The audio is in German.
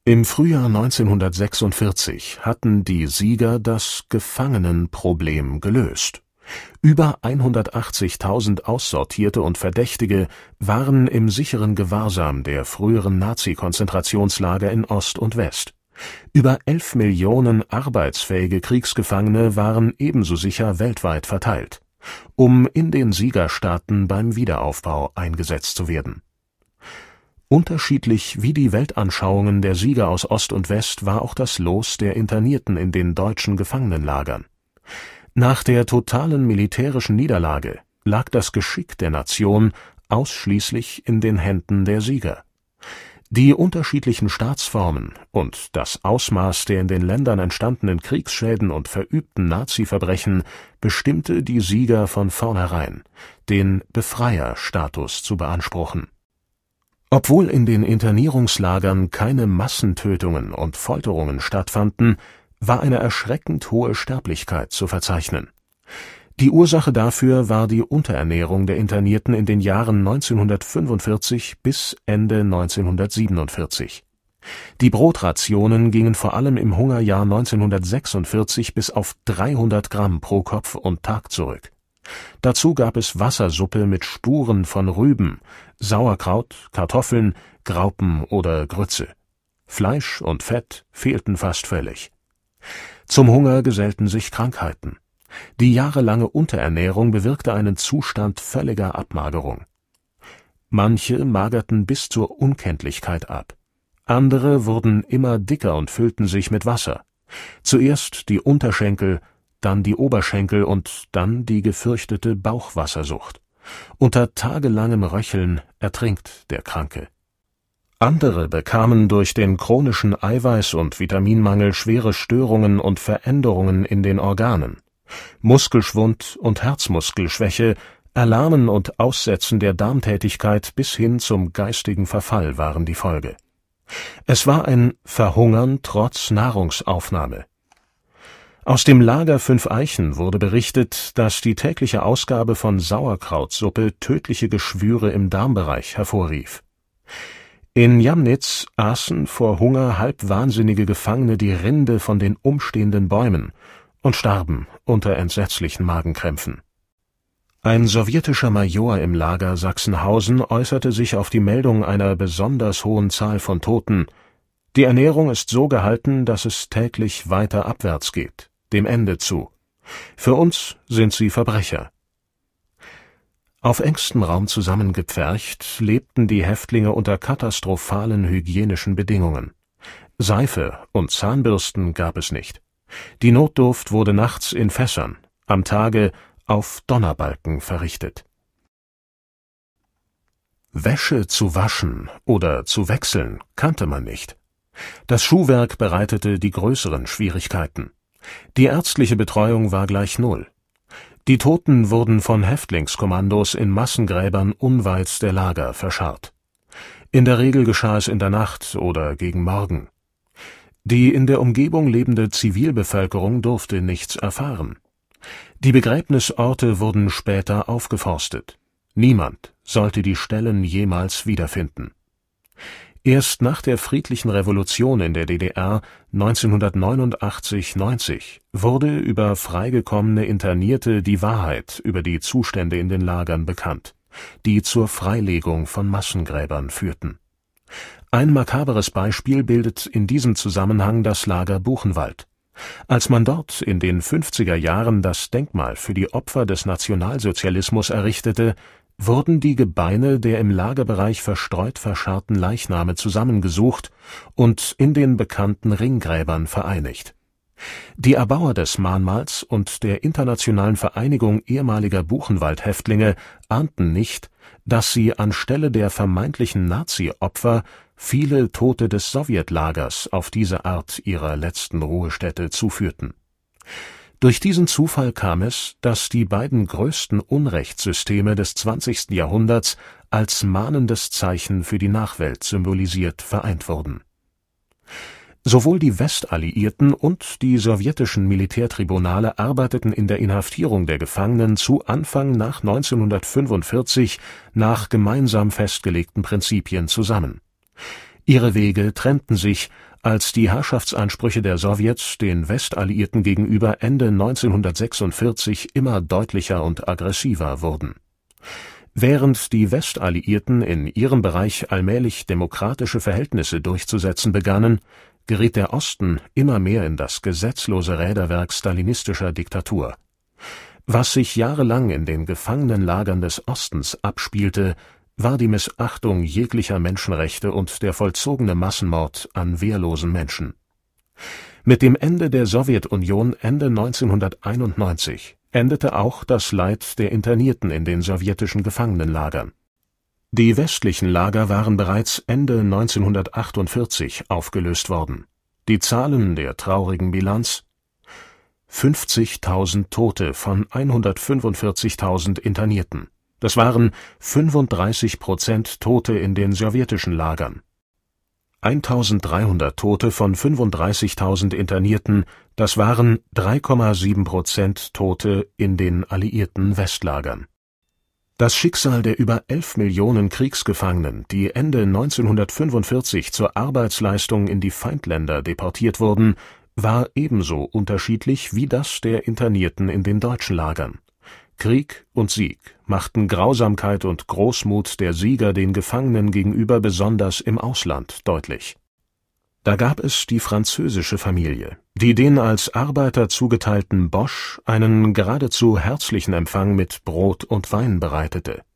Im Frühjahr 1946 hatten die Sieger das Gefangenenproblem gelöst. Über 180.000 Aussortierte und Verdächtige waren im sicheren Gewahrsam der früheren Nazi-Konzentrationslager in Ost und West. Über 11 Millionen arbeitsfähige Kriegsgefangene waren ebenso sicher weltweit verteilt, um in den Siegerstaaten beim Wiederaufbau eingesetzt zu werden. Unterschiedlich wie die Weltanschauungen der Sieger aus Ost und West war auch das Los der Internierten in den deutschen Gefangenenlagern. Nach der totalen militärischen Niederlage lag das Geschick der Nation ausschließlich in den Händen der Sieger. Die unterschiedlichen Staatsformen und das Ausmaß der in den Ländern entstandenen Kriegsschäden und verübten Nazi-Verbrechen bestimmte die Sieger von vornherein, den Befreierstatus zu beanspruchen. Obwohl in den Internierungslagern keine Massentötungen und Folterungen stattfanden, war eine erschreckend hohe Sterblichkeit zu verzeichnen. Die Ursache dafür war die Unterernährung der Internierten in den Jahren 1945 bis Ende 1947. Die Brotrationen gingen vor allem im Hungerjahr 1946 bis auf 300 Gramm pro Kopf und Tag zurück. Dazu gab es Wassersuppe mit Spuren von Rüben, Sauerkraut, Kartoffeln, Graupen oder Grütze. Fleisch und Fett fehlten fast völlig. Zum Hunger gesellten sich Krankheiten. Die jahrelange Unterernährung bewirkte einen Zustand völliger Abmagerung. Manche magerten bis zur Unkenntlichkeit ab. Andere wurden immer dicker und füllten sich mit Wasser. Zuerst die Unterschenkel, dann die Oberschenkel und dann die gefürchtete Bauchwassersucht. Unter tagelangem Röcheln ertrinkt der Kranke. Andere bekamen durch den chronischen Eiweiß- und Vitaminmangel schwere Störungen und Veränderungen in den Organen. Muskelschwund und Herzmuskelschwäche, Erlahmen und Aussetzen der Darmtätigkeit bis hin zum geistigen Verfall waren die Folge. Es war ein Verhungern trotz Nahrungsaufnahme. Aus dem Lager Fünf Eichen wurde berichtet, dass die tägliche Ausgabe von Sauerkrautsuppe tödliche Geschwüre im Darmbereich hervorrief. In Jamnitz aßen vor Hunger halbwahnsinnige Gefangene die Rinde von den umstehenden Bäumen und starben unter entsetzlichen Magenkrämpfen. Ein sowjetischer Major im Lager Sachsenhausen äußerte sich auf die Meldung einer besonders hohen Zahl von Toten: Die Ernährung ist so gehalten, dass es täglich weiter abwärts geht, dem Ende zu. Für uns sind sie Verbrecher. Auf engstem Raum zusammengepfercht lebten die Häftlinge unter katastrophalen hygienischen Bedingungen. Seife und Zahnbürsten gab es nicht. Die Notdurft wurde nachts in Fässern, am Tage auf Donnerbalken verrichtet. Wäsche zu waschen oder zu wechseln kannte man nicht. Das Schuhwerk bereitete die größeren Schwierigkeiten. Die ärztliche Betreuung war gleich null. Die Toten wurden von Häftlingskommandos in Massengräbern unweit der Lager verscharrt. In der Regel geschah es in der Nacht oder gegen Morgen. Die in der Umgebung lebende Zivilbevölkerung durfte nichts erfahren. Die Begräbnisorte wurden später aufgeforstet. Niemand sollte die Stellen jemals wiederfinden. Erst nach der friedlichen Revolution in der DDR 1989/90 wurde über freigekommene Internierte die Wahrheit über die Zustände in den Lagern bekannt, die zur Freilegung von Massengräbern führten. Ein makaberes Beispiel bildet in diesem Zusammenhang das Lager Buchenwald. Als man dort in den 50er Jahren das Denkmal für die Opfer des Nationalsozialismus errichtete, wurden die Gebeine der im Lagerbereich verstreut verscharrten Leichname zusammengesucht und in den bekannten Ringgräbern vereinigt. Die Erbauer des Mahnmals und der Internationalen Vereinigung ehemaliger Buchenwald-Häftlinge ahnten nicht, dass sie anstelle der vermeintlichen Nazi-Opfer viele Tote des Sowjetlagers auf diese Art ihrer letzten Ruhestätte zuführten. Durch diesen Zufall kam es, dass die beiden größten Unrechtssysteme des 20. Jahrhunderts als mahnendes Zeichen für die Nachwelt symbolisiert vereint wurden. Sowohl die Westalliierten und die sowjetischen Militärtribunale arbeiteten in der Inhaftierung der Gefangenen zu Anfang nach 1945 nach gemeinsam festgelegten Prinzipien zusammen. Ihre Wege trennten sich, als die Herrschaftsansprüche der Sowjets den Westalliierten gegenüber Ende 1946 immer deutlicher und aggressiver wurden. Während die Westalliierten in ihrem Bereich allmählich demokratische Verhältnisse durchzusetzen begannen, geriet der Osten immer mehr in das gesetzlose Räderwerk stalinistischer Diktatur. Was sich jahrelang in den Gefangenenlagern des Ostens abspielte, war die Missachtung jeglicher Menschenrechte und der vollzogene Massenmord an wehrlosen Menschen. Mit dem Ende der Sowjetunion Ende 1991 endete auch das Leid der Internierten in den sowjetischen Gefangenenlagern. Die westlichen Lager waren bereits Ende 1948 aufgelöst worden. Die Zahlen der traurigen Bilanz: 50.000 Tote von 145.000 Internierten. Das waren 35% Tote in den sowjetischen Lagern. 1.300 Tote von 35.000 Internierten, das waren 3,7% Tote in den alliierten Westlagern. Das Schicksal der über 11 Millionen Kriegsgefangenen, die Ende 1945 zur Arbeitsleistung in die Feindländer deportiert wurden, war ebenso unterschiedlich wie das der Internierten in den deutschen Lagern. Krieg und Sieg machten Grausamkeit und Großmut der Sieger den Gefangenen gegenüber besonders im Ausland deutlich. Da gab es die französische Familie, die den als Arbeiter zugeteilten Bosch einen geradezu herzlichen Empfang mit Brot und Wein bereitete.